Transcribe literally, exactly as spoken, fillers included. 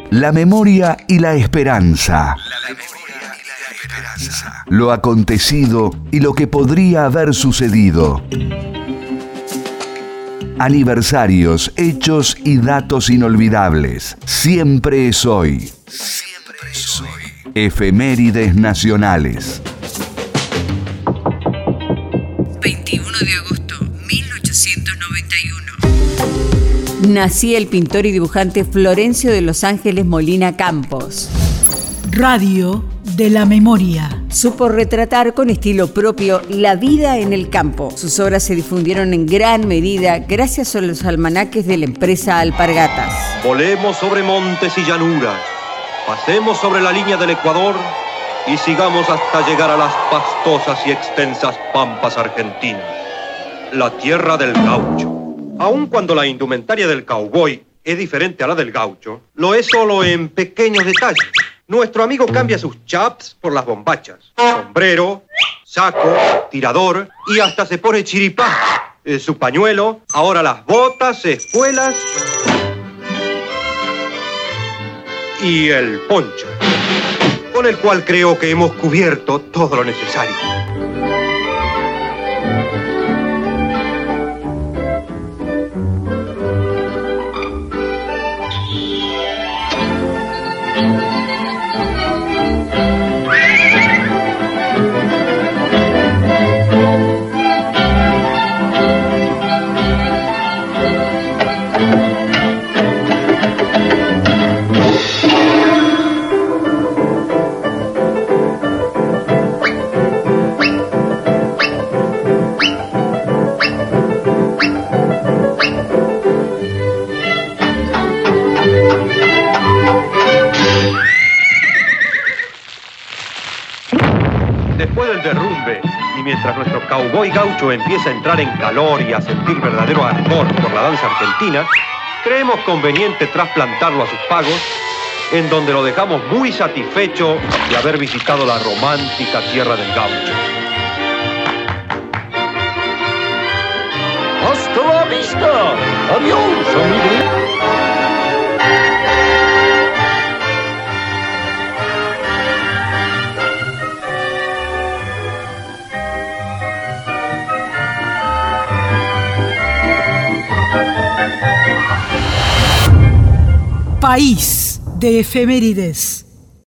La memoria y la esperanza. Lo acontecido y lo que podría haber sucedido. Aniversarios, hechos y datos inolvidables. Siempre es hoy. Siempre es hoy. Efemérides nacionales. veintiuno de agosto de mil ochocientos noventa y uno. Nacía el pintor y dibujante Florencio de Los Ángeles Molina Campos. Radio de la memoria. Supo retratar con estilo propio la vida en el campo. Sus obras se difundieron en gran medida gracias a los almanaques de la empresa Alpargatas. Volemos sobre montes y llanuras, pasemos sobre la línea del Ecuador y sigamos hasta llegar a las pastosas y extensas pampas argentinas, la tierra del gaucho. Aun cuando la indumentaria del cowboy es diferente a la del gaucho, lo es solo en pequeños detalles. Nuestro amigo cambia sus chaps por las bombachas, sombrero, saco, tirador y hasta se pone chiripá. Eh, su pañuelo, ahora las botas, espuelas y el poncho, con el cual creo que hemos cubierto todo lo necesario. Después del derrumbe, y mientras nuestro cowboy gaucho empieza a entrar en calor y a sentir verdadero ardor por la danza argentina, creemos conveniente trasplantarlo a sus pagos, en donde lo dejamos muy satisfecho de haber visitado la romántica tierra del gaucho. ¡Hasta la vista! ¡Adiós, amigo! País de efemérides.